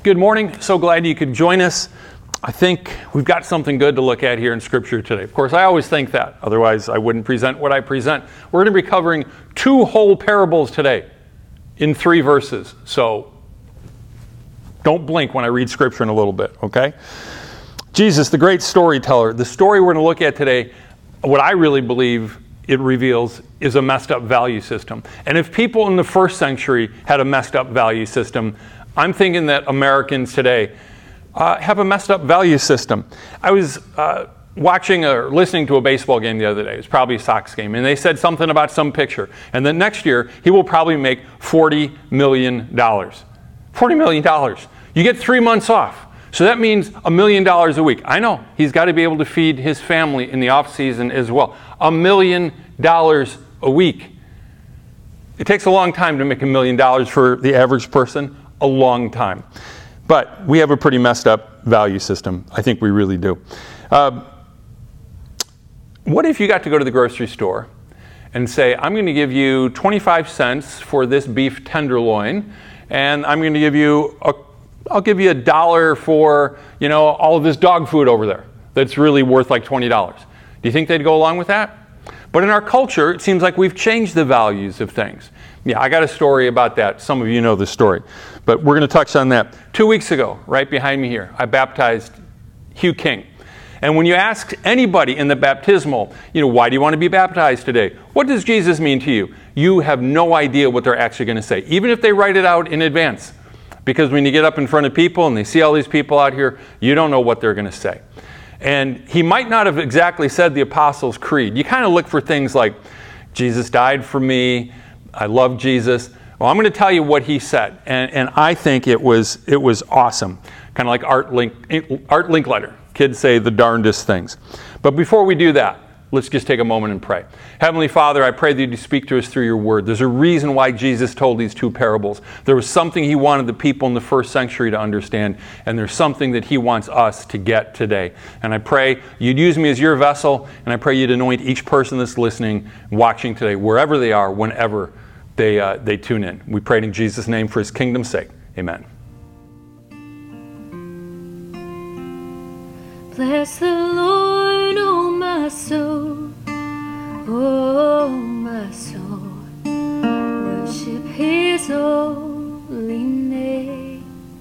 Good morning. So glad you could join us. I think we've got something good to look at here in Scripture today. Of course, I always think that. Otherwise, I wouldn't present what I present. We're going to be covering 2 whole parables today in 3 verses. So don't blink when I read Scripture in a little bit, okay? Jesus, the great storyteller. The story we're going to look at today, what I really believe it reveals is a messed up value system. And if people in the first century had a messed up value system, I'm thinking that Americans today have a messed up value system. I was watching or listening to a baseball game the other day. It was probably a Sox game. And they said something about some pitcher. And then next year, he will probably make $40 million. $40 million. You get 3 months off. So that means $1 million a week. I know. He's got to be able to feed his family in the off season as well. $1 million a week. It takes a long time to make $1 million for the average person. A long time. But we have a pretty messed up value system. I think we really do. What if you got to go to the grocery store and say, I'm going to give you 25 cents for this beef tenderloin, and I'm going to give you I'll give you $1 for, all of this dog food over there that's really worth like $20. Do you think they'd go along with that? But in our culture, it seems like we've changed the values of things. Yeah, I got a story about that. Some of you know the story. But we're going to touch on that. 2 weeks ago, right behind me here, I baptized Hugh King. And when you ask anybody in the baptismal, why do you want to be baptized today? What does Jesus mean to you? You have no idea what they're actually going to say, even if they write it out in advance. Because when you get up in front of people and they see all these people out here, you don't know what they're going to say. And he might not have exactly said the Apostles' Creed. You kind of look for things like, Jesus died for me, I love Jesus. Well, I'm going to tell you what he said, and I think it was awesome. Kind of like Art Linkletter. Kids say the darndest things. But before we do that, let's just take a moment and pray. Heavenly Father, I pray that you speak to us through your word. There's a reason why Jesus told these 2 parables. There was something he wanted the people in the first century to understand, and there's something that he wants us to get today. And I pray you'd use me as your vessel, and I pray you'd anoint each person that's listening, watching today, wherever they are, whenever they tune in. We pray in Jesus' name for his kingdom's sake. Amen. Bless the Lord, oh my soul, oh my soul. Worship his holy name.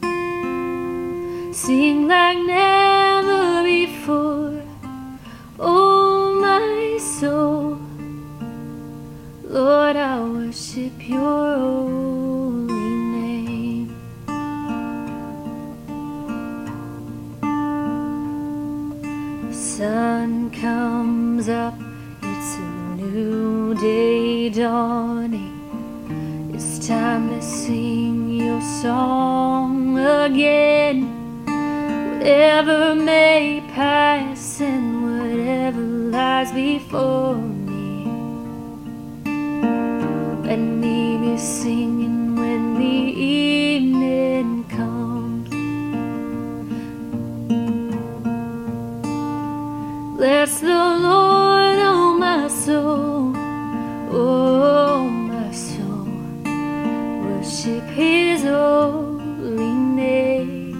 Sing like never before, oh my soul. Lord, I worship your holy name. The sun comes up, it's a new day dawning. It's time to sing your song again. Whatever may pass and whatever lies before me, let me be singing when the evening comes. Bless the Lord, oh my soul, oh my soul. Worship his holy name.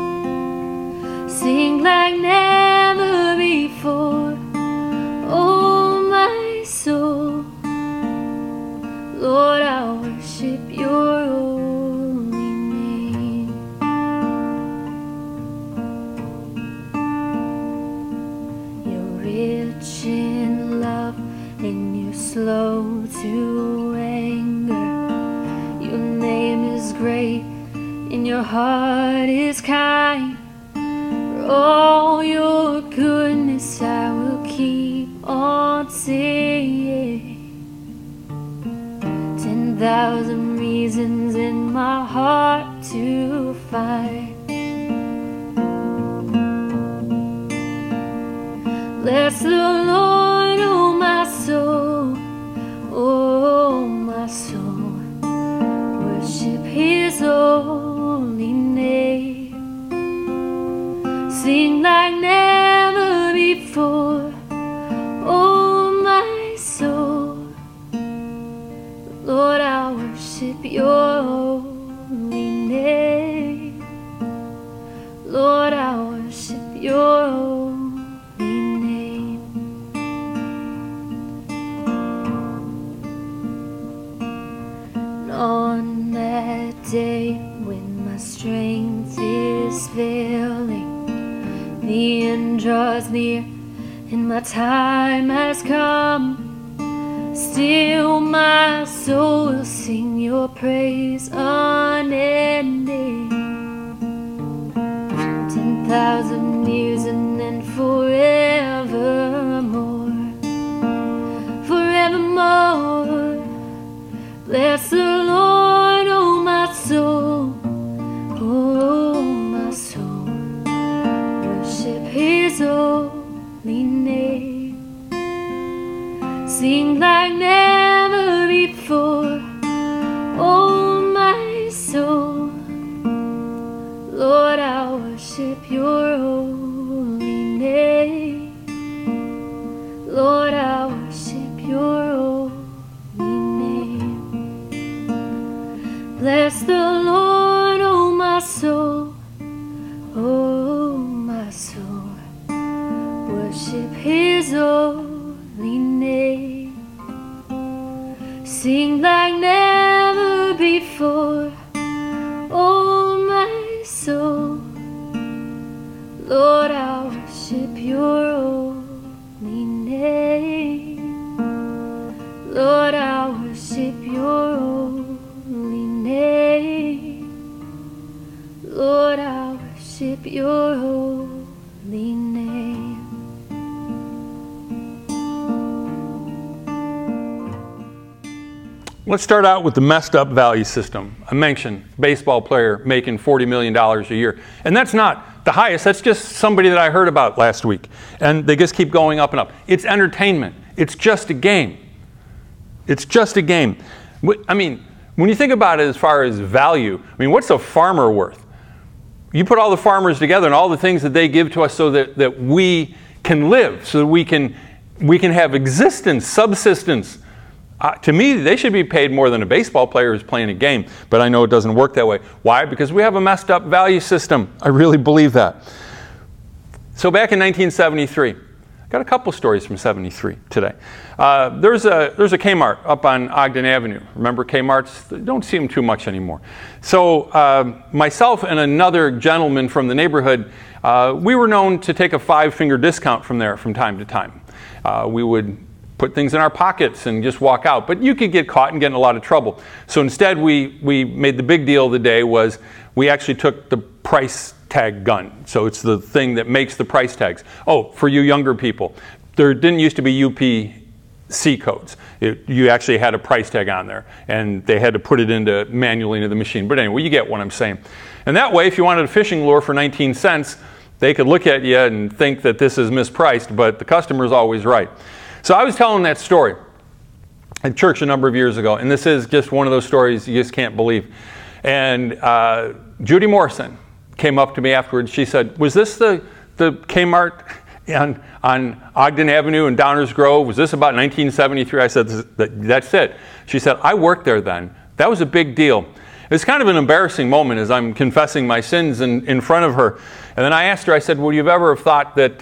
Sing like never before, oh my soul. Lord, I worship your holy name. You're rich in love and you're slow to anger. Your name is great and your heart is kind. For all your goodness I will keep on singing. 10,000 reasons in my heart to find. Bless the Lord, oh my soul, oh my soul. Worship his holy name. Sing like never before, oh my soul. Lord, I worship your holy name. On that day when my strength is failing, the end draws near and my time has come, still my soul will sing your praise unending. 10,000 years and then forevermore, forevermore. Bless the Lord, oh my soul, oh my soul. Worship His holy name. Sing like never before, oh my soul. Lord, I worship your holy name. Lord, I worship your holy name. Bless the Lord, oh my soul, oh my soul. Worship His holy name. Sing like never before, oh my soul. Lord, I worship your holy name. Lord, I worship your holy name. Lord, I worship your holy name. Let's start out with the messed up value system. I mentioned baseball player making $40 million a year. And that's not the highest, that's just somebody that I heard about last week. And they just keep going up and up. It's entertainment. It's just a game. It's just a game. I mean, when you think about it as far as value, I mean, what's a farmer worth? You put all the farmers together and all the things that they give to us so that we can live, so that we can have existence, subsistence. To me, they should be paid more than a baseball player who's playing a game, but I know it doesn't work that way. Why? Because we have a messed up value system. I really believe that. So back in 1973, I got a couple stories from 73 today. There's a Kmart up on Ogden Avenue. Remember Kmarts? They don't see them too much anymore. So myself and another gentleman from the neighborhood, we were known to take a 5-finger discount from there from time to time. We would put things in our pockets and just walk out. But you could get caught and get in a lot of trouble. So instead, we made the big deal of the day was we actually took the price tag gun. So it's the thing that makes the price tags. Oh, for you younger people, there didn't used to be UPC codes. You actually had a price tag on there, and they had to put it manually into the machine. But anyway, you get what I'm saying. And that way, if you wanted a fishing lure for 19 cents, they could look at you and think that this is mispriced, but the customer's always right. So I was telling that story at church a number of years ago, and this is just one of those stories you just can't believe. And Judy Morrison came up to me afterwards. She said, "Was this the Kmart on Ogden Avenue in Downers Grove? Was this about 1973?" I said, "That's it." She said, "I worked there then. That was a big deal." It's kind of an embarrassing moment as I'm confessing my sins in front of her. And then I asked her, I said, "Would you have ever thought that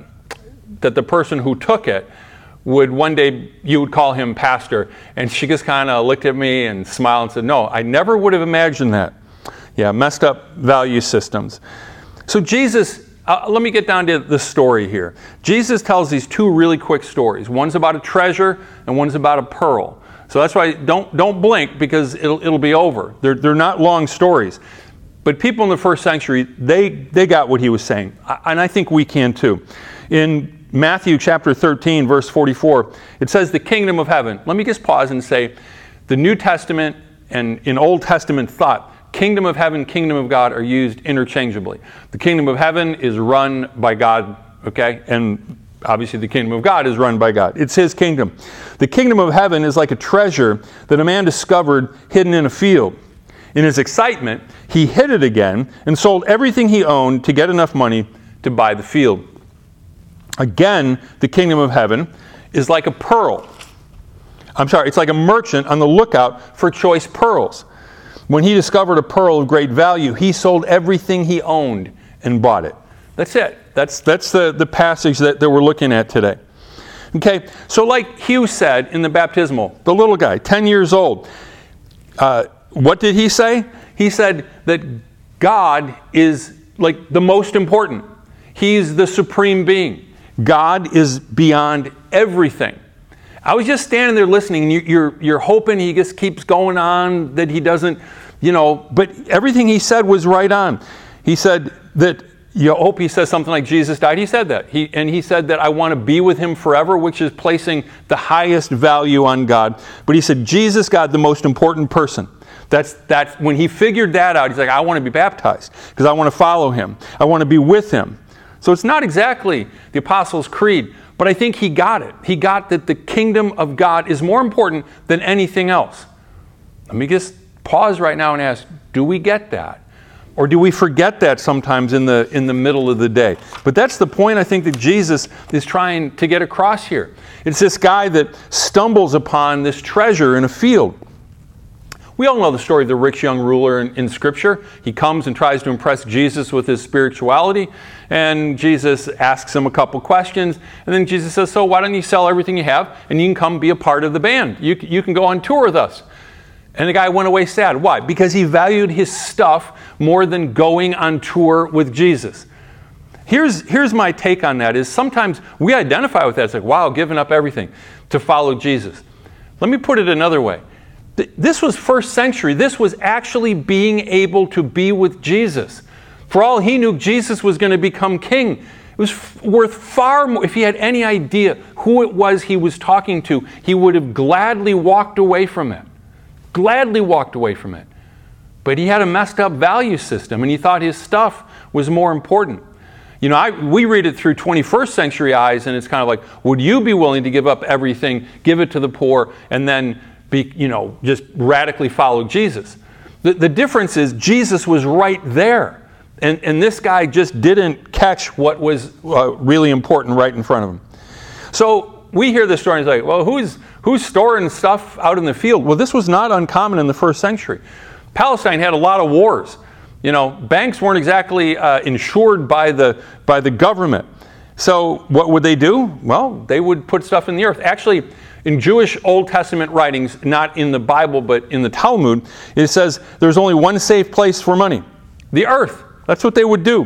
the person who took it would one day, you would call him pastor?" And she just kind of looked at me and smiled and said, "No, I never would have imagined that." Yeah, messed up value systems. So Jesus, let me get down to the story here. Jesus tells these two really quick stories. One's about a treasure and one's about a pearl. So that's why don't blink, because it'll be over. They're not long stories. But people in the first century, they got what he was saying. And I think we can too. In Matthew chapter 13, verse 44, it says the kingdom of heaven. Let me just pause and say the New Testament and in Old Testament thought, kingdom of heaven, kingdom of God are used interchangeably. The kingdom of heaven is run by God, okay? And obviously the kingdom of God is run by God. It's His kingdom. The kingdom of heaven is like a treasure that a man discovered hidden in a field. In his excitement, he hid it again and sold everything he owned to get enough money to buy the field. Again, the kingdom of heaven is like a pearl. It's like a merchant on the lookout for choice pearls. When he discovered a pearl of great value, he sold everything he owned and bought it. That's it. That's the passage that we're looking at today. Okay, so like Hugh said in the baptismal, the little guy, 10 years old, what did he say? He said that God is like the most important. He's the supreme being. God is beyond everything. I was just standing there listening, and you're hoping he just keeps going on, that he doesn't, but everything he said was right on. He said that, you hope he says something like Jesus died. He said that. He said that I want to be with him forever, which is placing the highest value on God. But he said, Jesus, God, the most important person. That's when he figured that out, he's like, I want to be baptized because I want to follow him. I want to be with him. So it's not exactly the Apostles' Creed, but I think he got it. He got that the kingdom of God is more important than anything else. Let me just pause right now and ask, do we get that? Or do we forget that sometimes in the middle of the day? But that's the point I think that Jesus is trying to get across here. It's this guy that stumbles upon this treasure in a field. We all know the story of the rich young ruler in Scripture. He comes and tries to impress Jesus with his spirituality, and Jesus asks him a couple questions, and then Jesus says, so why don't you sell everything you have, and you can come be a part of the band. You can go on tour with us. And the guy went away sad. Why? Because he valued his stuff more than going on tour with Jesus. Here's my take on that, is sometimes we identify with that. It's like, wow, giving up everything to follow Jesus. Let me put it another way. This was first century. This was actually being able to be with Jesus. For all he knew, Jesus was going to become king. It was worth far more. If he had any idea who it was he was talking to, he would have gladly walked away from it. Gladly walked away from it. But he had a messed up value system, and he thought his stuff was more important. We read it through 21st century eyes, and it's kind of like, would you be willing to give up everything, give it to the poor, and then just radically follow Jesus? The difference is Jesus was right there. And this guy just didn't catch what was really important right in front of him. So we hear this story and it's like, well, who's storing stuff out in the field? Well, this was not uncommon in the first century. Palestine had a lot of wars. Banks weren't exactly insured by the government. So what would they do? Well, they would put stuff in the earth. Actually, in Jewish Old Testament writings, not in the Bible, but in the Talmud, it says there's only one safe place for money: the earth. That's what they would do.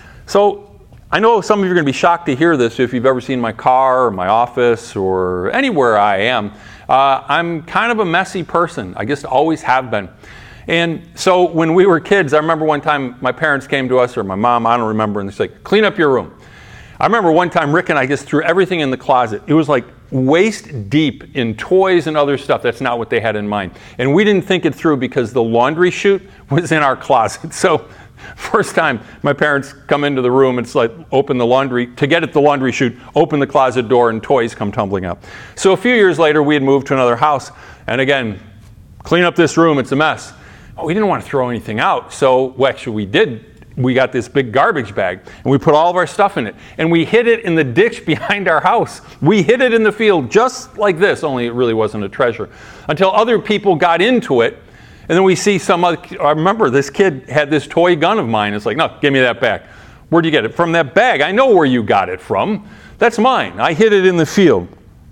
So I know some of you are going to be shocked to hear this if you've ever seen my car or my office or anywhere I am. I'm kind of a messy person. I just always have been. And so when we were kids, I remember one time my parents came to us, or my mom, I don't remember, and they said, clean up your room. I remember one time Rick and I just threw everything in the closet. It was like waist deep in toys and other stuff. That's not what they had in mind. And we didn't think it through because the laundry chute was in our closet. So first time my parents come into the room, it's like open the laundry, to get at the laundry chute, open the closet door, and toys come tumbling out. So a few years later, we had moved to another house. And again, clean up this room, it's a mess. We didn't want to throw anything out. So actually we did. We got this big garbage bag, and we put all of our stuff in it. And we hid it in the ditch behind our house. We hid it in the field just like this, only it really wasn't a treasure. Until other people got into it, and then we see some other, I remember this kid had this toy gun of mine. It's like, no, give me that back. Where'd you get it? From that bag. I know where you got it from. That's mine. I hid it in the field.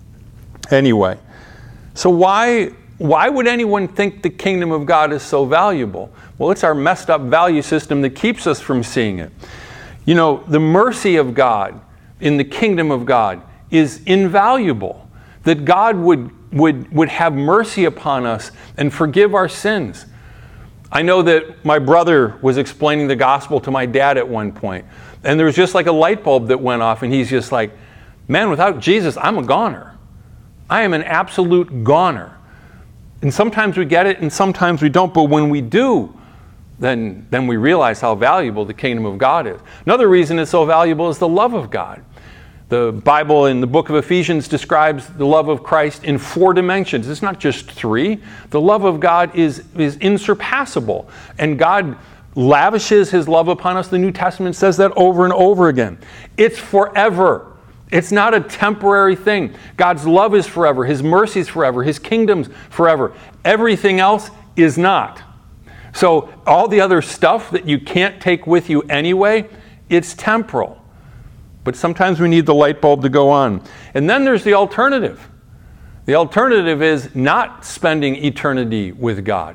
Anyway, so why would anyone think the kingdom of God is so valuable? Well, it's our messed up value system that keeps us from seeing it. The mercy of God in the kingdom of God is invaluable. That God would have mercy upon us and forgive our sins. I know that my brother was explaining the gospel to my dad at one point, and there was just like a light bulb that went off, and he's just like, man, without Jesus, I'm a goner. I am an absolute goner. And sometimes we get it and sometimes we don't, but when we do, then we realize how valuable the kingdom of God is. Another reason it's so valuable is the love of God. The Bible in the book of Ephesians describes the love of Christ in 4 dimensions. It's not just 3. The love of God is insurpassable. And God lavishes his love upon us. The New Testament says that over and over again. It's forever. It's not a temporary thing. God's love is forever. His mercy is forever. His kingdom's forever. Everything else is not. So all the other stuff that you can't take with you anyway, it's temporal. But sometimes we need the light bulb to go on. And then there's the alternative. The alternative is not spending eternity with God.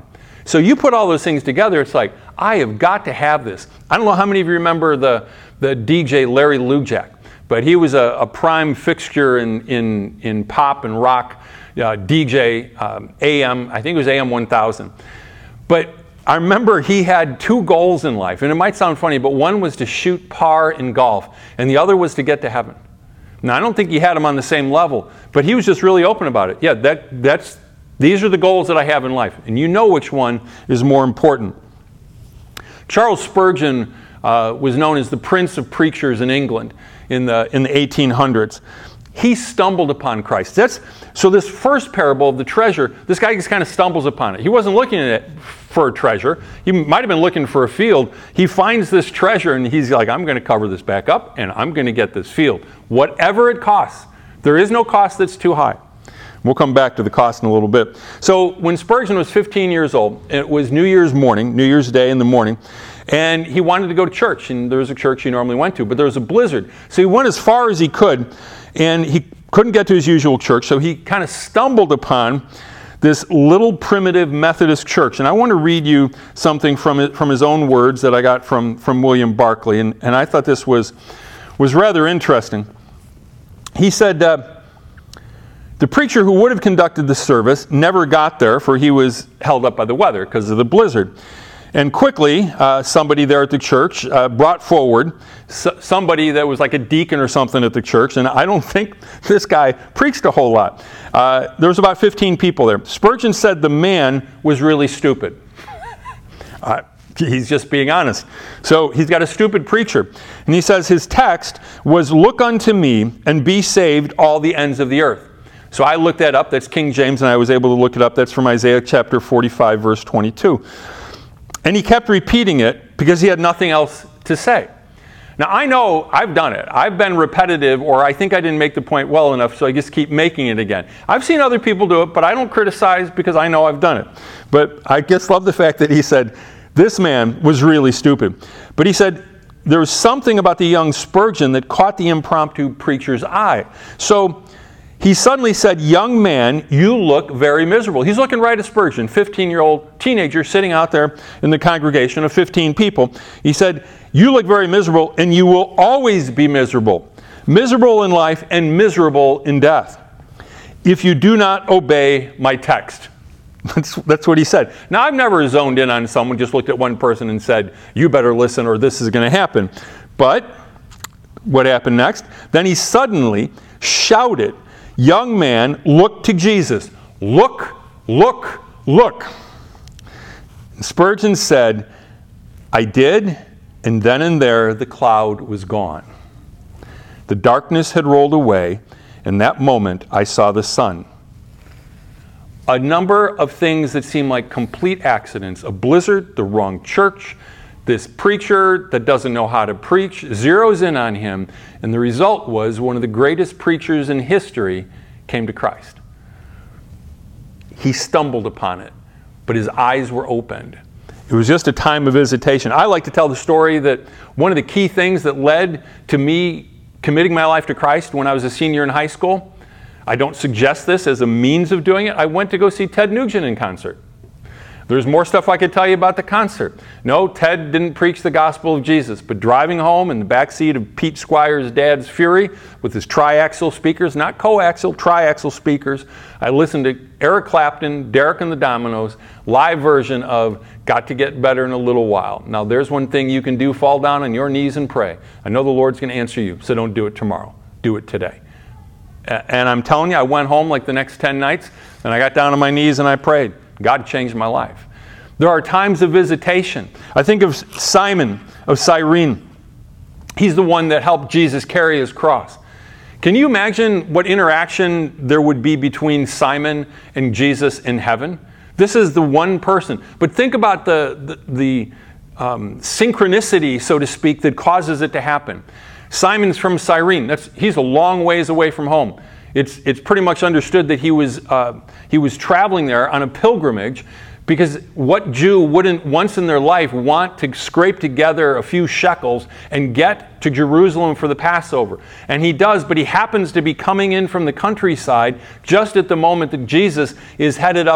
So you put all those things together, it's like, I have got to have this. I don't know how many of you remember the DJ Larry Lujak, but he was a prime fixture in pop and rock DJ, AM, I think it was AM 1000. But I remember he had two goals in life, and it might sound funny, but one was to shoot par in golf, and the other was to get to heaven. Now, I don't think he had them on the same level, but he was just really open about it. Yeah, these are the goals that I have in life, and you know which one is more important. Charles Spurgeon was known as the Prince of Preachers in England in the 1800s. He stumbled upon Christ. So this first parable of the treasure, this guy just kind of stumbles upon it. He wasn't looking at it for a treasure. He might have been looking for a field. He finds this treasure and he's like, I'm going to cover this back up and I'm going to get this field. Whatever it costs. There is no cost that's too high. We'll come back to the cost in a little bit. So when Spurgeon was 15 years old, it was New Year's morning, New Year's Day in the morning, and he wanted to go to church. And there was a church he normally went to, but there was a blizzard. So he went as far as he could, and he couldn't get to his usual church, so he kind of stumbled upon this little primitive Methodist church. And I want to read you something from his own words that I got from William Barclay, and I thought this was rather interesting. He said, the preacher who would have conducted the service never got there, for he was held up by the weather because of the blizzard. And quickly, somebody there at the church brought forward somebody that was like a deacon or something at the church, and I don't think this guy preached a whole lot. There was about 15 people there. Spurgeon said the man was really stupid. He's just being honest. So he's got a stupid preacher. And he says his text was, "Look unto me and be saved all the ends of the earth." So I looked that up. That's King James, and I was able to look it up. That's from Isaiah chapter 45, verse 22. And he kept repeating it because he had nothing else to say. Now, I know I've done it. I've been repetitive, or I think I didn't make the point well enough, so I just keep making it again. I've seen other people do it, but I don't criticize because I know I've done it. But I just love the fact that he said, this man was really stupid. But he said, there was something about the young Spurgeon that caught the impromptu preacher's eye. So he suddenly said, young man, you look very miserable. He's looking right at Spurgeon, 15-year-old teenager sitting out there in the congregation of 15 people. He said, you look very miserable, and you will always be miserable. Miserable in life and miserable in death, if you do not obey my text. That's what he said. Now, I've never zoned in on someone, just looked at one person and said, you better listen or this is going to happen. But what happened next? Then he suddenly shouted, young man, look to Jesus. Look, look, look. And Spurgeon said, I did, and then and there the cloud was gone. The darkness had rolled away, and that moment I saw the sun. A number of things that seem like complete accidents. A blizzard, the wrong church, this preacher that doesn't know how to preach, zeroes in on him, and the result was one of the greatest preachers in history came to Christ. He stumbled upon it, but his eyes were opened. It was just a time of visitation. I like to tell the story that one of the key things that led to me committing my life to Christ when I was a senior in high school, I don't suggest this as a means of doing it. I went to go see Ted Nugent in concert. There's more stuff I could tell you about the concert. No, Ted didn't preach the gospel of Jesus, but driving home in the backseat of Pete Squire's dad's Fury with his triaxial speakers, not coaxial, triaxial speakers, I listened to Eric Clapton, Derek and the Dominoes, live version of Got to Get Better in a Little While. Now, there's one thing you can do, fall down on your knees and pray. I know the Lord's going to answer you, so don't do it tomorrow. Do it today. And I'm telling you, I went home like the next 10 nights, and I got down on my knees and I prayed. God changed my life. There are times of visitation. I think of Simon of Cyrene. He's the one that helped Jesus carry his cross. Can you imagine what interaction there would be between Simon and Jesus in heaven? This is the one person. But think about the synchronicity, so to speak, that causes it to happen. Simon's from Cyrene. He's a long ways away from home. It's pretty much understood that he was traveling there on a pilgrimage, because what Jew wouldn't once in their life want to scrape together a few shekels and get to Jerusalem for the Passover? And he does, but he happens to be coming in from the countryside just at the moment that Jesus is headed up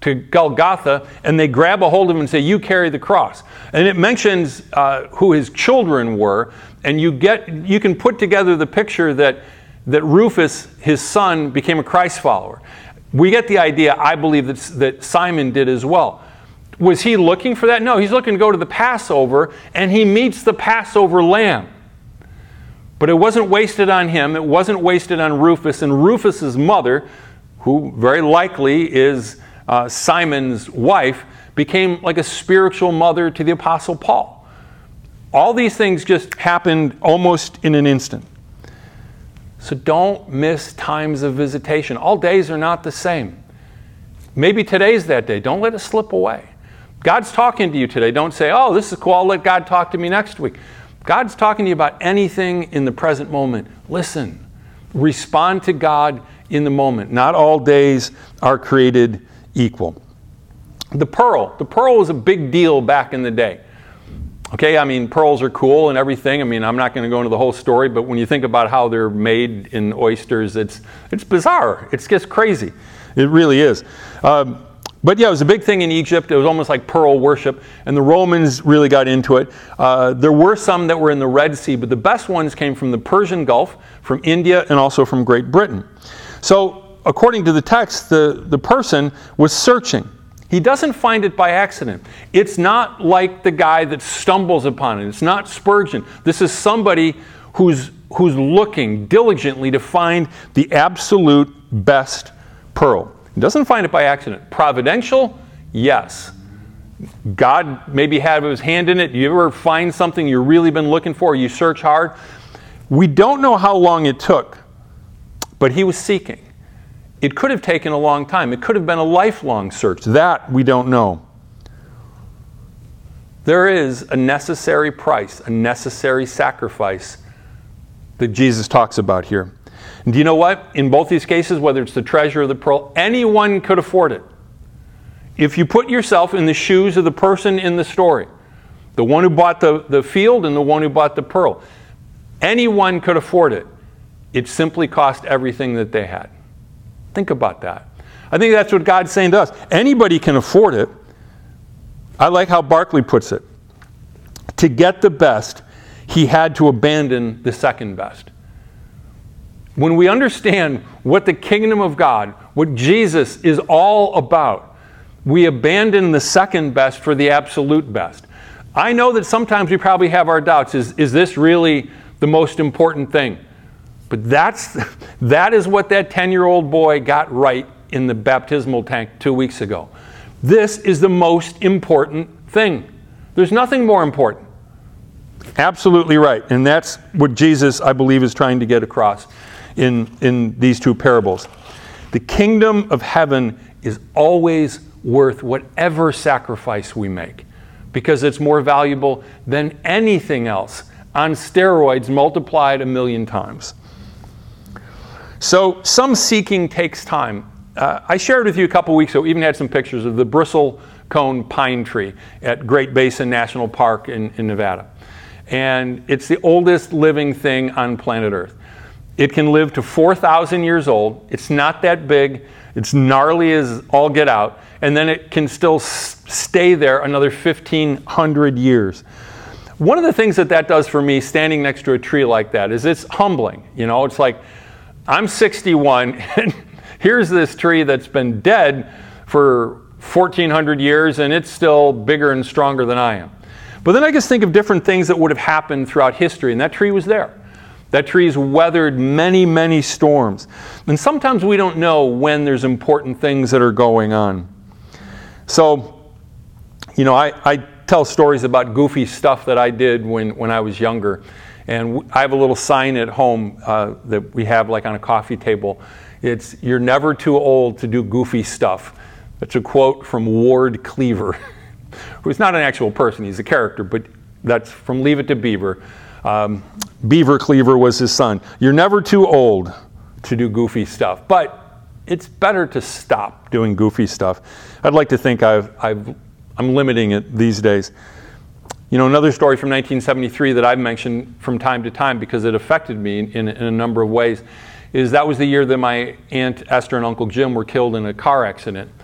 to Golgotha, and they grab a hold of him and say, "You carry the cross." And it mentions who his children were, and you can put together the picture that Rufus, his son, became a Christ follower. We get the idea, I believe, that Simon did as well. Was he looking for that? No, he's looking to go to the Passover, and he meets the Passover lamb. But it wasn't wasted on him. It wasn't wasted on Rufus. And Rufus's mother, who very likely is Simon's wife, became like a spiritual mother to the Apostle Paul. All these things just happened almost in an instant. So don't miss times of visitation. All days are not the same. Maybe today's that day. Don't let it slip away. God's talking to you today. Don't say, "Oh, this is cool. I'll let God talk to me next week." God's talking to you about anything in the present moment. Listen. Respond to God in the moment. Not all days are created equal. The pearl. The pearl was a big deal back in the day. Okay, I mean, pearls are cool and everything. I mean, I'm not going to go into the whole story, but when you think about how they're made in oysters, it's bizarre. It's just crazy. It really is. But yeah, it was a big thing in Egypt. It was almost like pearl worship, and the Romans really got into it. There were some that were in the Red Sea, but the best ones came from the Persian Gulf, from India, and also from Great Britain. So, according to the text, the person was searching. He doesn't find it by accident. It's not like the guy that stumbles upon it. It's not Spurgeon. This is somebody who's looking diligently to find the absolute best pearl. He doesn't find it by accident. Providential? Yes. God maybe had his hand in it. You ever find something you've really been looking for? You search hard? We don't know how long it took, but he was seeking. It could have taken a long time. It could have been a lifelong search. That we don't know. There is a necessary price, a necessary sacrifice that Jesus talks about here. And do you know what? In both these cases, whether it's the treasure or the pearl, anyone could afford it. If you put yourself in the shoes of the person in the story, the one who bought the field and the one who bought the pearl, anyone could afford it. It simply cost everything that they had. Think about that. I think that's what God's saying to us. Anybody can afford it. I like how Barclay puts it. To get the best, he had to abandon the second best. When we understand what the kingdom of God, what Jesus is all about, we abandon the second best for the absolute best. I know that sometimes we probably have our doubts. Is this really the most important thing? But that is what that 10-year-old boy got right in the baptismal tank 2 weeks ago. This is the most important thing. There's nothing more important. Absolutely right. And that's what Jesus, I believe, is trying to get across in these two parables. The kingdom of heaven is always worth whatever sacrifice we make, because it's more valuable than anything else on steroids multiplied 1,000,000 times. So some seeking takes time. I shared with you a couple weeks ago, even had some pictures of the bristlecone pine tree at Great Basin National Park in Nevada. And it's the oldest living thing on planet Earth. It can live to 4,000 years old. It's not that big. It's gnarly as all get out. And then it can still stay there another 1,500 years. One of the things that does for me, standing next to a tree like that, is it's humbling. You know, it's like, I'm 61, and here's this tree that's been dead for 1,400 years, and it's still bigger and stronger than I am. But then I just think of different things that would have happened throughout history, and that tree was there. That tree's weathered many, many storms. And sometimes we don't know when there's important things that are going on. So, you know, I tell stories about goofy stuff that I did when I was younger. And I have a little sign at home that we have like on a coffee table. It's, "You're never too old to do goofy stuff." That's a quote from Ward Cleaver, who's not an actual person, he's a character, but that's from Leave It to Beaver. Beaver Cleaver was his son. You're never too old to do goofy stuff, but it's better to stop doing goofy stuff. I'd like to think I'm limiting it these days. You know, another story from 1973 that I've mentioned from time to time because it affected me in a number of ways is that was the year that my Aunt Esther and Uncle Jim were killed in a car accident.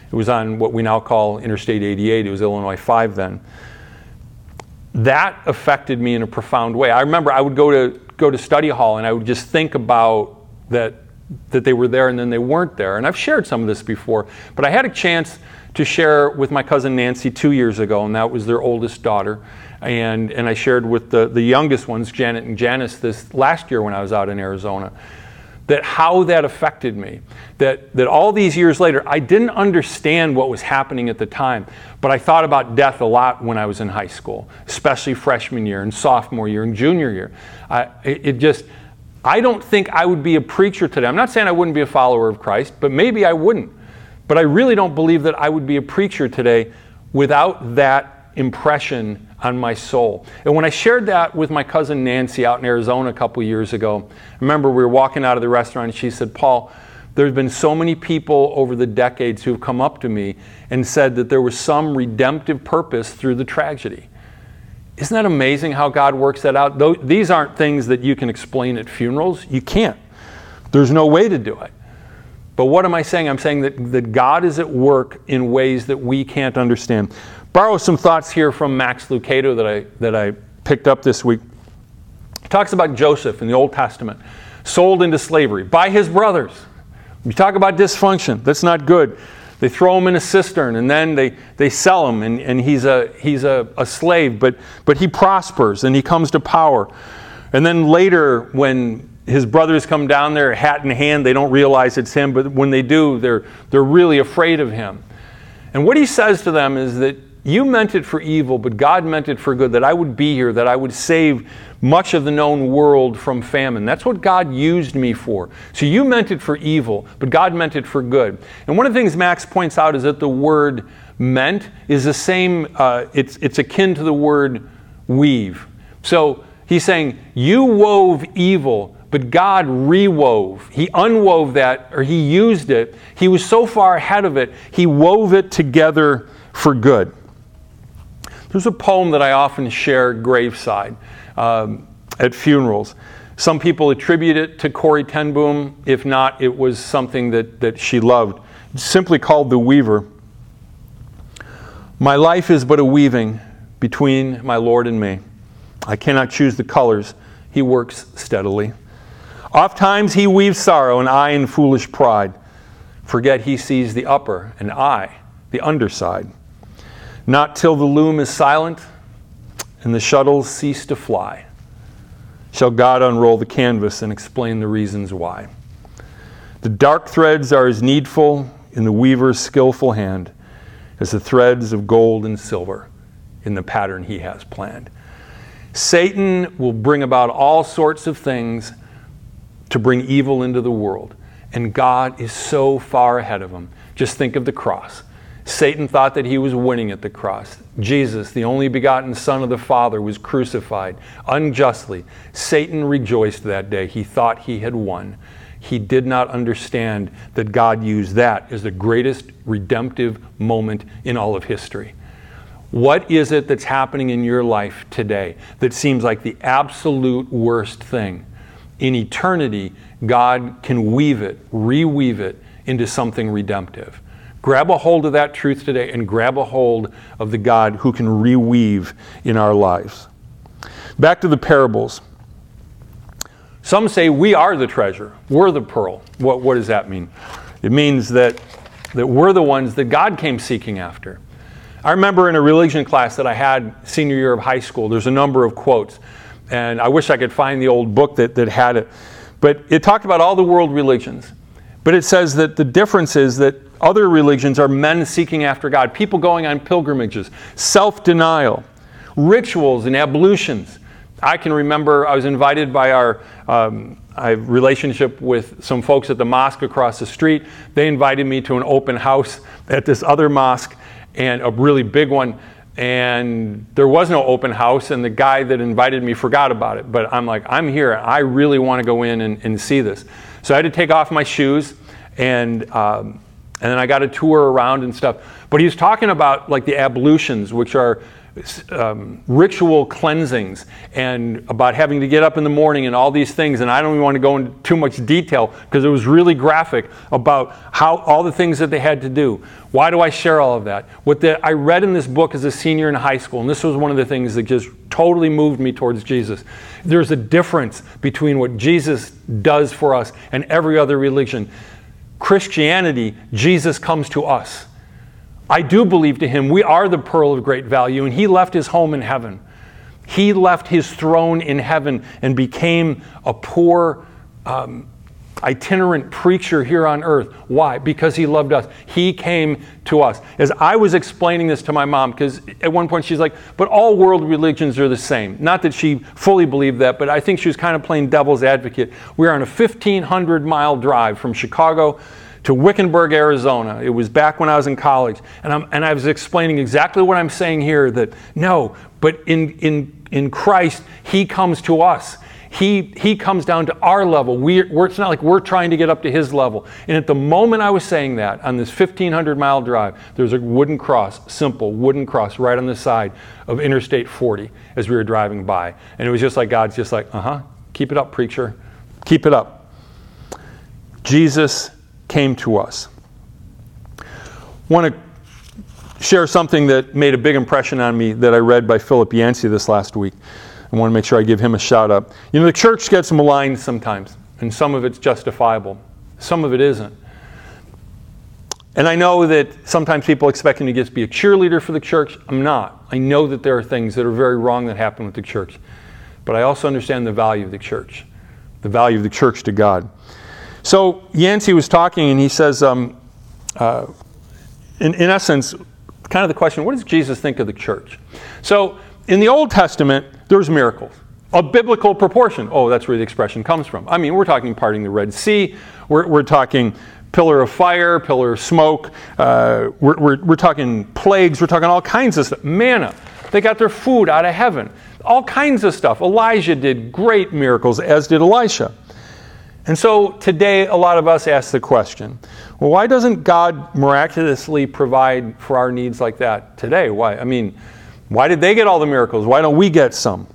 It was on what we now call Interstate 88. It was Illinois 5 then. That affected me in a profound way. I remember I would go to study hall and I would just think about that they were there and then they weren't there. And I've shared some of this before, but I had a chance to share with my cousin Nancy 2 years ago, and that was their oldest daughter. And I shared with the youngest ones, Janet and Janice, this last year when I was out in Arizona, that how that affected me. That all these years later, I didn't understand what was happening at the time, but I thought about death a lot when I was in high school, especially freshman year and sophomore year and junior year. I don't think I would be a preacher today. I'm not saying I wouldn't be a follower of Christ, but maybe I wouldn't. But I really don't believe that I would be a preacher today without that impression on my soul. And when I shared that with my cousin Nancy out in Arizona a couple years ago, I remember we were walking out of the restaurant and she said, Paul, there's been so many people over the decades who have come up to me and said that there was some redemptive purpose through the tragedy. Isn't that amazing how God works that out? These aren't things that you can explain at funerals. You can't. There's no way to do it. But what am I saying? I'm saying that God is at work in ways that we can't understand. Borrow some thoughts here from Max Lucado that I picked up this week. He talks about Joseph in the Old Testament, sold into slavery by his brothers. You talk about dysfunction. That's not good. They throw him in a cistern and then they sell him and he's a slave, but he prospers and he comes to power. And then later when his brothers come down there, hat in hand, they don't realize it's him, but when they do, they're really afraid of him. And what he says to them is that you meant it for evil, but God meant it for good, that I would be here, that I would save much of the known world from famine. That's what God used me for. So you meant it for evil, but God meant it for good. And one of the things Max points out is that the word meant is the same, it's akin to the word weave. So he's saying, you wove evil, but God rewove. He unwove that, or he used it. He was so far ahead of it, he wove it together for good. There's a poem that I often share graveside at funerals. Some people attribute it to Corrie ten Boom. If not, it was something that she loved. It's simply called The Weaver. My life is but a weaving between my Lord and me. I cannot choose the colors. He works steadily. Oft times he weaves sorrow, and I in foolish pride forget he sees the upper, and I the underside. Not till the loom is silent and the shuttles cease to fly shall God unroll the canvas and explain the reasons why. The dark threads are as needful in the weaver's skillful hand as the threads of gold and silver in the pattern he has planned. Satan will bring about all sorts of things to bring evil into the world, and God is so far ahead of him. Just think of the cross. Satan thought that he was winning at the cross. Jesus, the only begotten Son of the Father, was crucified unjustly. Satan rejoiced that day. He thought he had won. He did not understand that God used that as the greatest redemptive moment in all of history. What is it that's happening in your life today that seems like the absolute worst thing? In eternity, God can weave it, reweave it into something redemptive. Grab a hold of that truth today and grab a hold of the God who can reweave in our lives. Back to the parables. Some say we are the treasure. We're the pearl. What does that mean? It means that we're the ones that God came seeking after. I remember in a religion class that I had senior year of high school, there's a number of quotes. And I wish I could find the old book that had it. But it talked about all the world religions. But it says that the difference is that other religions are men seeking after God, people going on pilgrimages, self-denial, rituals and ablutions. I can remember I was invited by I have a relationship with some folks at the mosque across the street. They invited me to an open house at this other mosque, and a really big one. And there was no open house, and the guy that invited me forgot about it. But I'm like, I'm here. I really want to go in and see this. So I had to take off my shoes, and then I got a tour around and stuff. But he was talking about like the ablutions, which are ritual cleansings and about having to get up in the morning and all these things. And I don't even want to go into too much detail because it was really graphic about how all the things that they had to do. Why do I share all of that? What I read in this book as a senior in high school, and this was one of the things that just totally moved me towards Jesus. There's a difference between what Jesus does for us and every other religion. Christianity, Jesus comes to us. I do believe to him we are the pearl of great value, and he left his home in heaven. He left his throne in heaven and became a poor, itinerant preacher here on earth. Why? Because he loved us. He came to us. As I was explaining this to my mom, because at one point she's like, but all world religions are the same. Not that she fully believed that, but I think she was kind of playing devil's advocate. We were on a 1,500-mile drive from Chicago to Wickenburg, Arizona. It was back when I was in college. And I was explaining exactly what I'm saying here, that no, but in Christ, he comes to us. He comes down to our level. It's not like we're trying to get up to his level. And at the moment I was saying that, on this 1,500-mile drive, there's a wooden cross, simple wooden cross, right on the side of Interstate 40 as we were driving by. And it was just like God's just like, keep it up, preacher. Keep it up. Jesus came to us. Want to share something that made a big impression on me that I read by Philip Yancey this last week. I want to make sure I give him a shout out. You know, the church gets maligned sometimes, and some of it's justifiable. Some of it isn't. And I know that sometimes people expect me to just be a cheerleader for the church. I'm not. I know that there are things that are very wrong that happen with the church. But I also understand the value of the church to God. So Yancey was talking, and he says, in essence, kind of the question, what does Jesus think of the church? So in the Old Testament, there's miracles of biblical proportion. Oh, that's where the expression comes from. I mean, we're talking parting the Red Sea. We're talking pillar of fire, pillar of smoke. We're talking plagues. We're talking all kinds of stuff. Manna. They got their food out of heaven. All kinds of stuff. Elijah did great miracles, as did Elisha. And so today, a lot of us ask the question, well, why doesn't God miraculously provide for our needs like that today? Why? I mean, why did they get all the miracles? Why don't we get some?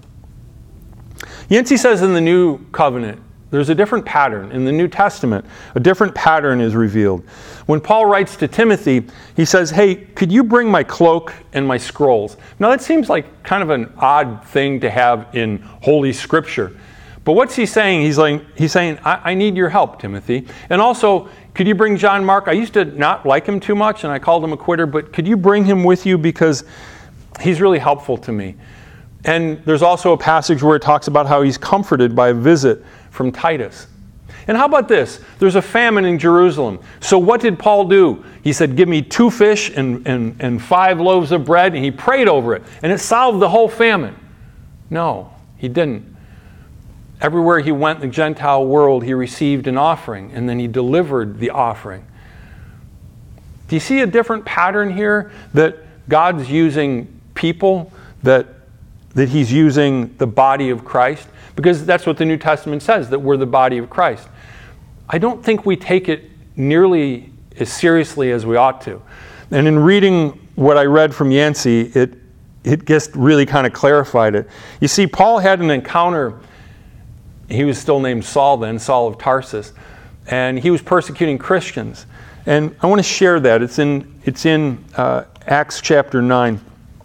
Yancey says in the New Covenant, there's a different pattern. In the New Testament, a different pattern is revealed. When Paul writes to Timothy, he says, hey, could you bring my cloak and my scrolls? Now that seems like kind of an odd thing to have in Holy Scripture. But what's he saying? He's saying, I need your help, Timothy. And also, could you bring John Mark? I used to not like him too much, and I called him a quitter, but could you bring him with you because he's really helpful to me. And there's also a passage where it talks about how he's comforted by a visit from Titus. And how about this? There's a famine in Jerusalem. So what did Paul do? He said, give me 2 fish and 5 loaves of bread, and he prayed over it. And it solved the whole famine. No, he didn't. Everywhere he went in the Gentile world, he received an offering, and then he delivered the offering. Do you see a different pattern here? That God's using people, that he's using the body of Christ? Because that's what the New Testament says, that we're the body of Christ. I don't think we take it nearly as seriously as we ought to. And in reading what I read from Yancey, it just really kind of clarified it. You see, Paul had an encounter. He was still named Saul then, Saul of Tarsus, and he was persecuting Christians. And I want to share that. It's in Acts chapter 9.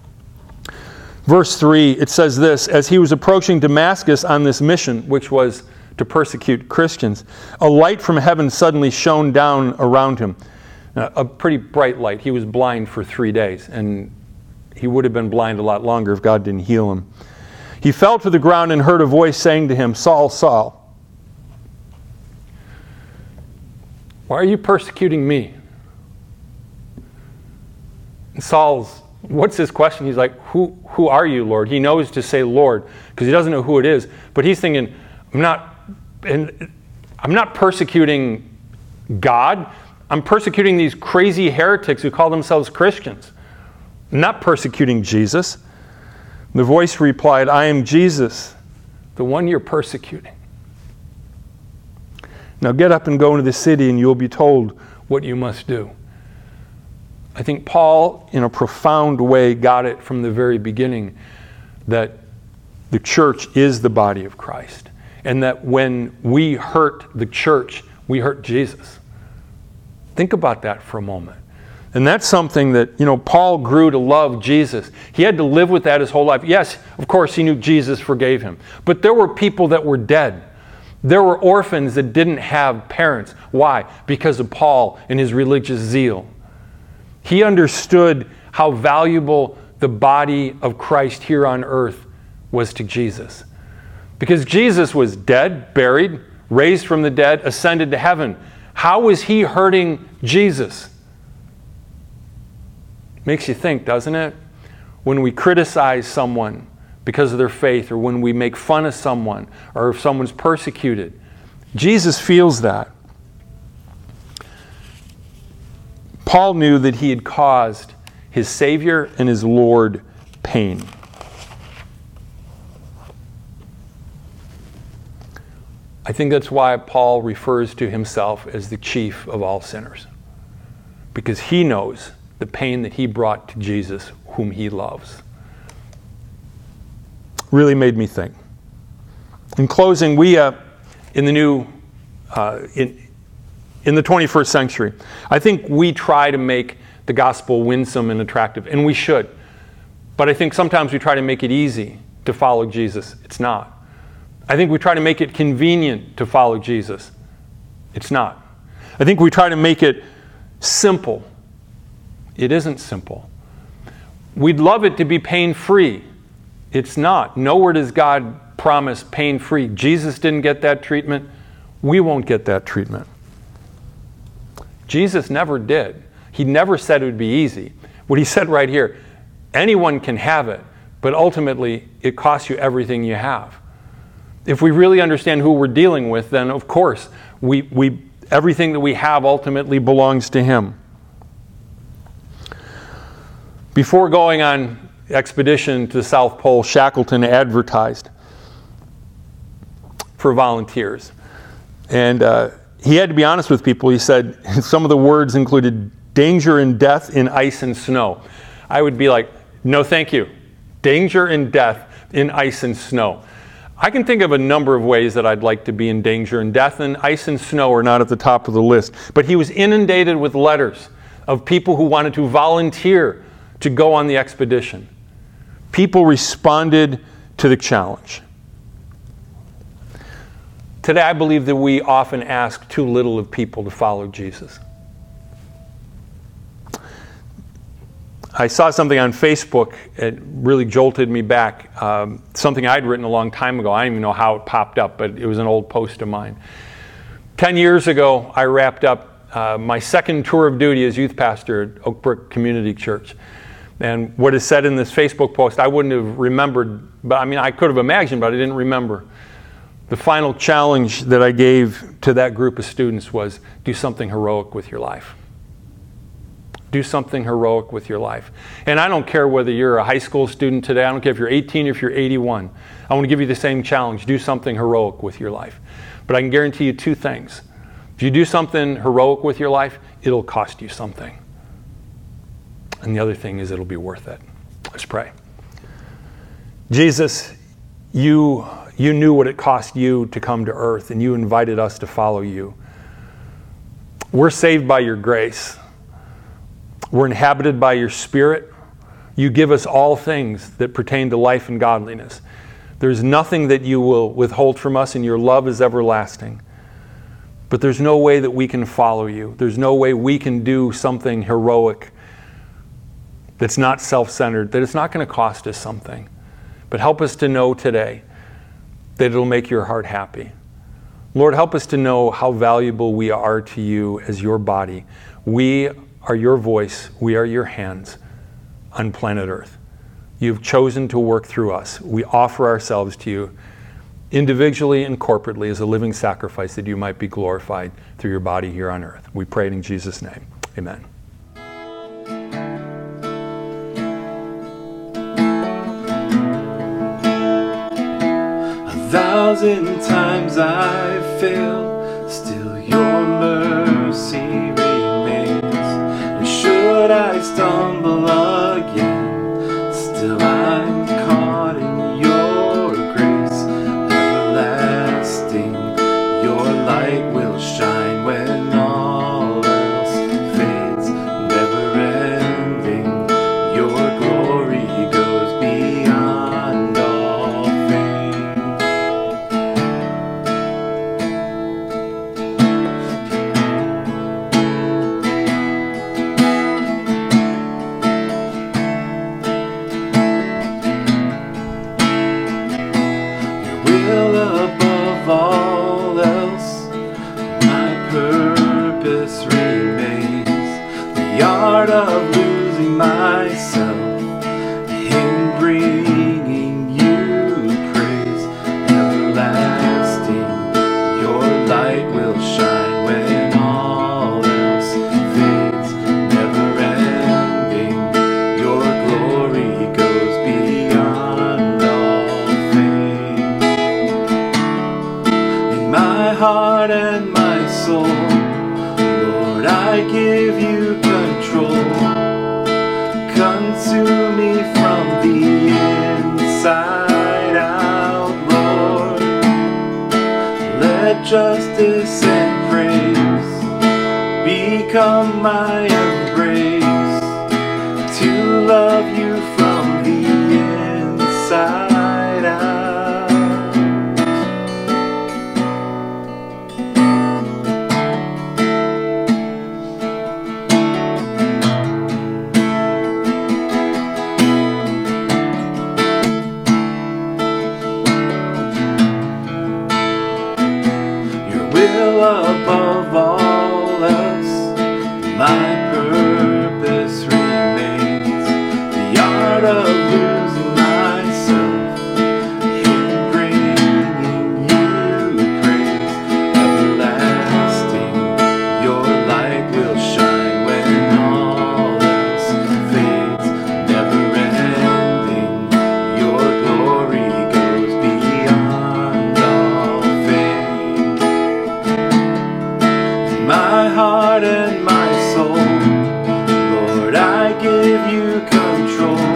Verse 3, it says this, as he was approaching Damascus on this mission, which was to persecute Christians, a light from heaven suddenly shone down around him. A pretty bright light. He was blind for 3 days, and he would have been blind a lot longer if God didn't heal him. He fell to the ground and heard a voice saying to him, Saul, Saul, why are you persecuting me? And what's his question? He's like, who are you, Lord? He knows to say Lord because he doesn't know who it is. But he's thinking, I'm not persecuting God. I'm persecuting these crazy heretics who call themselves Christians. I'm not persecuting Jesus. The voice replied, I am Jesus, the one you're persecuting. Now get up and go into the city and you'll be told what you must do. I think Paul, in a profound way, got it from the very beginning that the church is the body of Christ. And that when we hurt the church, we hurt Jesus. Think about that for a moment. And that's something that, Paul grew to love Jesus. He had to live with that his whole life. Yes, of course, he knew Jesus forgave him. But there were people that were dead. There were orphans that didn't have parents. Why? Because of Paul and his religious zeal. He understood how valuable the body of Christ here on earth was to Jesus. Because Jesus was dead, buried, raised from the dead, ascended to heaven. How was he hurting Jesus? Makes you think, doesn't it? When we criticize someone because of their faith, or when we make fun of someone, or if someone's persecuted, Jesus feels that. Paul knew that he had caused his Savior and his Lord pain. I think that's why Paul refers to himself as the chief of all sinners. Because he knows the pain that he brought to Jesus, whom he loves. Really made me think. In closing, we in the 21st century, I think we try to make the gospel winsome and attractive, and we should. But I think sometimes we try to make it easy to follow Jesus. It's not. I think we try to make it convenient to follow Jesus. It's not. I think we try to make it simple. It isn't simple. We'd love it to be pain-free. It's not. Nowhere does God promise pain-free. Jesus didn't get that treatment. We won't get that treatment. Jesus never did. He never said it would be easy. What he said right here, anyone can have it, but ultimately it costs you everything you have. If we really understand who we're dealing with, then of course, everything that we have ultimately belongs to him. Before going on expedition to the South Pole, Shackleton advertised for volunteers. And he had to be honest with people. He said some of the words included danger and death in ice and snow. I would be like, no thank you. Danger and death in ice and snow. I can think of a number of ways that I'd like to be in danger and death, and ice and snow are not at the top of the list. But he was inundated with letters of people who wanted to volunteer to go on the expedition. People responded to the challenge. Today, I believe that we often ask too little of people to follow Jesus. I saw something on Facebook. It really jolted me back. Something I'd written a long time ago. I don't even know how it popped up, but it was an old post of mine. 10 years ago, I wrapped up my second tour of duty as youth pastor at Oak Brook Community Church. And what is said in this Facebook post, I wouldn't have remembered, but I could have imagined, but I didn't remember. The final challenge that I gave to that group of students was, do something heroic with your life. Do something heroic with your life. And I don't care whether you're a high school student today, I don't care if you're 18 or if you're 81. I want to give you the same challenge. Do something heroic with your life. But I can guarantee you two things. If you do something heroic with your life, it'll cost you something. And the other thing is it'll be worth it. Let's pray. Jesus, you knew what it cost you to come to earth, and you invited us to follow you. We're saved by your grace. We're inhabited by your Spirit. You give us all things that pertain to life and godliness. There's nothing that you will withhold from us, and your love is everlasting. But there's no way that we can follow you. There's no way we can do something heroic that's not self-centered, that it's not going to cost us something. But help us to know today that it'll make your heart happy. Lord, help us to know how valuable we are to you as your body. We are your voice. We are your hands on planet Earth. You've chosen to work through us. We offer ourselves to you individually and corporately as a living sacrifice that you might be glorified through your body here on earth. We pray it in Jesus' name. Amen. A thousand times I've failed, still your mercy remains. And should I justice and praise become my embrace, to love you from the inside out. Your will above all else, my purpose remains. The art of losing myself in bringing you praise. Everlasting, your light will shine when all else fades. Never ending, your glory goes beyond all fame. My heart and my soul, Lord, I give you control.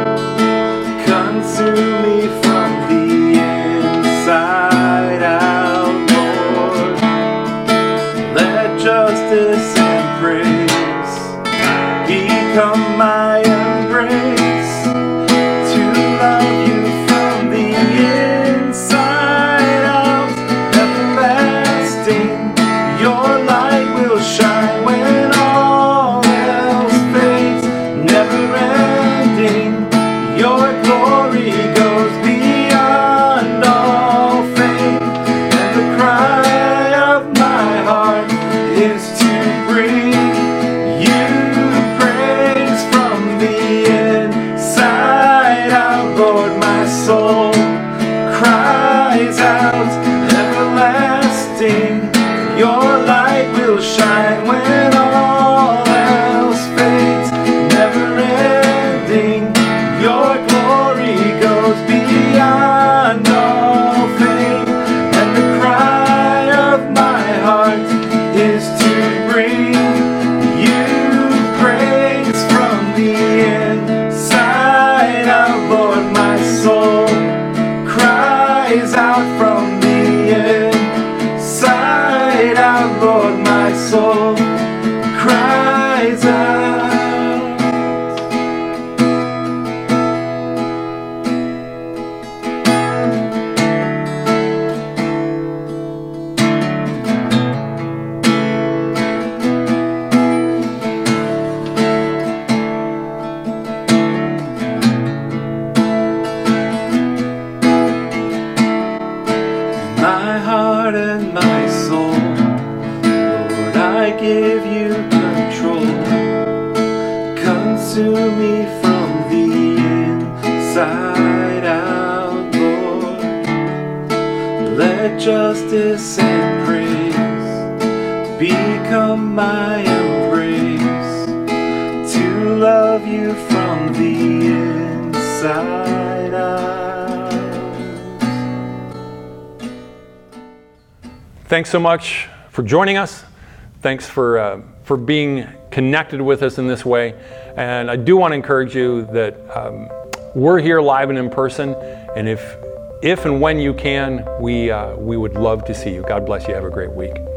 Consume me from the inside out, Lord. Let justice and praise become my embrace, to love you from the inside out. Everlasting, your light will shine when all else fades. Never ending, your glory goes beyond all fame. And the cry of my heart is to bring you praise from the inside out. Lord, my soul cries out. Everlasting, your light will shine when all else fades. Never ending, your glory goes beyond all fame. And the cry of my heart is to bring you praise from the inside out. Lord, my soul cries out from the inside out. Lord, my soul cries out. My heart and my soul, Lord, I give you control. Consume me from the inside out, Lord. Let justice and praise become my embrace, to love you from the inside out. Thanks so much for joining us. Thanks for being connected with us in this way. And I do want to encourage you that we're here live and in person. And if and when you can, we would love to see you. God bless you. Have a great week.